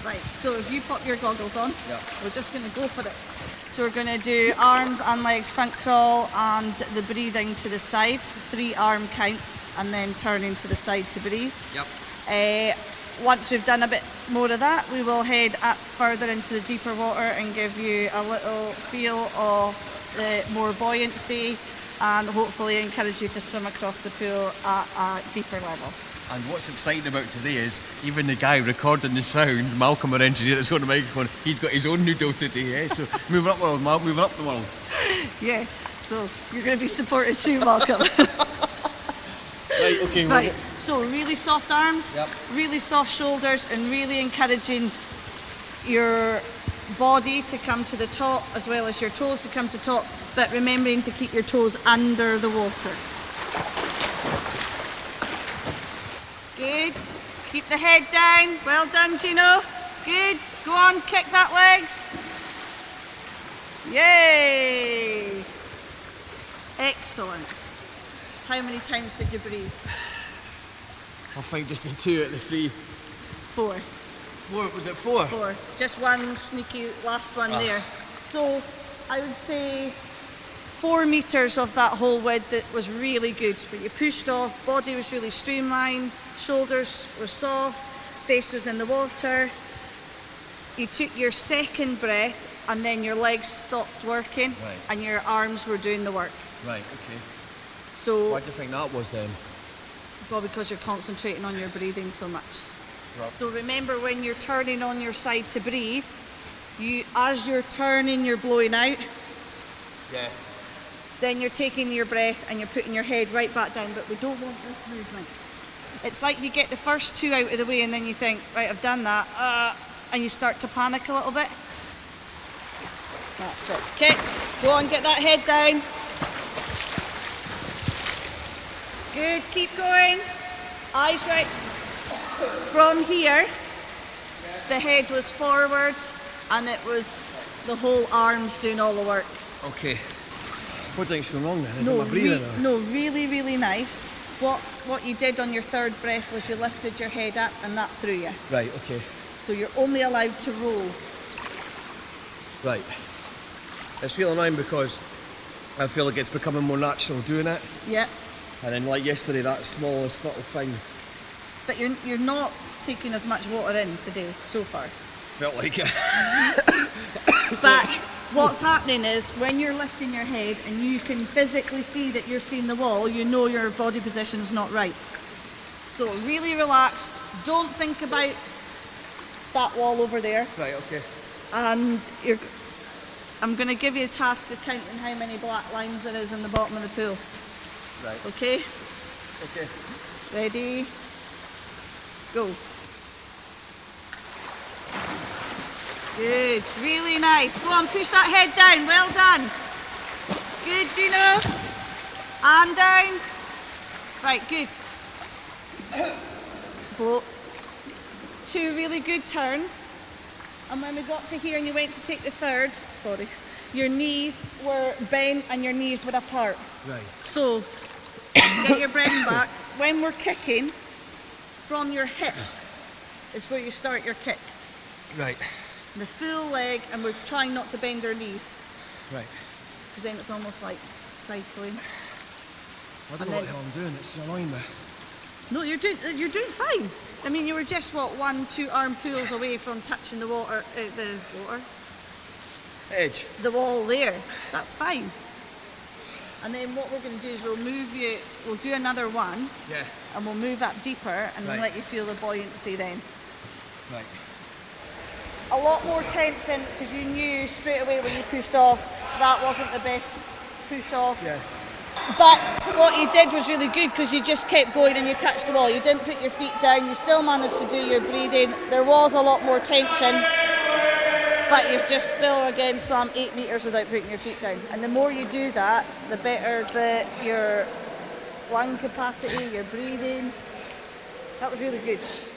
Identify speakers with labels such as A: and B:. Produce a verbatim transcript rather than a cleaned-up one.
A: Right, so if you pop your goggles on,
B: yeah.
A: we're just going to go for it. So we're going to do arms and legs front crawl and the breathing to the side, three arm counts, and then turning to the side to breathe.
B: Yep.
A: Uh, once we've done a bit more of that, we will head up further into the deeper water and give you a little feel of the more buoyancy and hopefully encourage you to swim across the pool at a deeper level.
B: And what's exciting about today is even the guy recording the sound, Malcolm, our engineer that's on the microphone, he's got his own noodle today, eh? So moving up the world, Mal, moving up the world.
A: Yeah, so you're going to be supported too, Malcolm.
B: Right, okay.
A: Right,
B: Well,
A: so really soft arms,
B: yep.
A: really soft shoulders, and really encouraging your body to come to the top as well as your toes to come to top, but remembering to keep your toes under the water. Good. Keep the head down. Well done, Gino. Good. Go on, kick that legs. Yay! Excellent. How many times did you breathe?
B: I think just the two at the three.
A: Four.
B: Four, was it four?
A: Four. Just one sneaky last one
B: Ah.
A: there. So I would say four metres of that whole width that was really good. But you pushed off, body was really streamlined, shoulders were soft, face was in the water. You took your second breath and then your legs stopped working,
B: right.
A: and your arms were doing the work.
B: Right, okay.
A: So,
B: what do you think that was then?
A: well, because you're concentrating on your breathing so much.
B: Right.
A: So remember, when you're turning on your side to breathe, you, as you're turning, you're blowing out.
B: Yeah.
A: Then you're taking your breath and you're putting your head right back down, but we don't want this movement. It's like you get the first two out of the way and then you think, right, I've done that, uh, and you start to panic a little bit. That's it. Okay, go on, get that head down. Good, keep going. Eyes right. From here, the head was forward and it was the whole arms doing all the work.
B: Okay. What do you think's going wrong then? Is
A: No,
B: it my breathing?
A: re-
B: or?
A: no, really, really nice. What what you did on your third breath was you lifted your head up and that threw you.
B: Right, okay.
A: So you're only allowed to roll.
B: Right. It's really annoying because I feel like it's becoming more natural doing it.
A: Yeah.
B: And then like yesterday, that smallest little thing
A: But you're you're not taking as much water in today so far.
B: felt like it.
A: But what's happening is when you're lifting your head and you can physically see that you're seeing the wall, you know your body position's not right. So really relaxed. Don't think about that wall over there.
B: Right, okay.
A: And you're, I'm going to give you a task of counting how many black lines there is in the bottom of the pool.
B: Right.
A: Okay?
B: Okay.
A: Ready? Go. Good. Really nice. Go on, push that head down. Well done. Good, Gino. Arm down. Right, good. Blow. Two really good turns. And when we got to here and you went to take the third, sorry, your knees were bent and your knees were apart.
B: Right.
A: So, get your breath back. When we're kicking, from your hips is where you start your kick.
B: Right.
A: The full leg, and we're trying not to bend our knees,
B: Right.
A: because then it's almost like cycling.
B: I don't
A: And
B: know what
A: then
B: the hell I'm doing, it's annoying me.
A: No, you're doing you're doing fine. I mean, you were just what one, two arm pulls away from touching the water, uh, the water,
B: Edge.
A: the wall there. That's fine. And then what we're going to do is we'll move you. We'll do another one,
B: Yeah.
A: and we'll move up deeper, and
B: Right.
A: let you feel the buoyancy then.
B: Right.
A: A lot more tension because you knew straight away when you pushed off that wasn't the best push off.
B: Yeah.
A: But what you did was really good because you just kept going and you touched the wall. You didn't put your feet down. You still managed to do your breathing. There was a lot more tension, but you've just still again swam eight metres without putting your feet down. And the more you do that, the better the your lung capacity, your breathing. That was really good.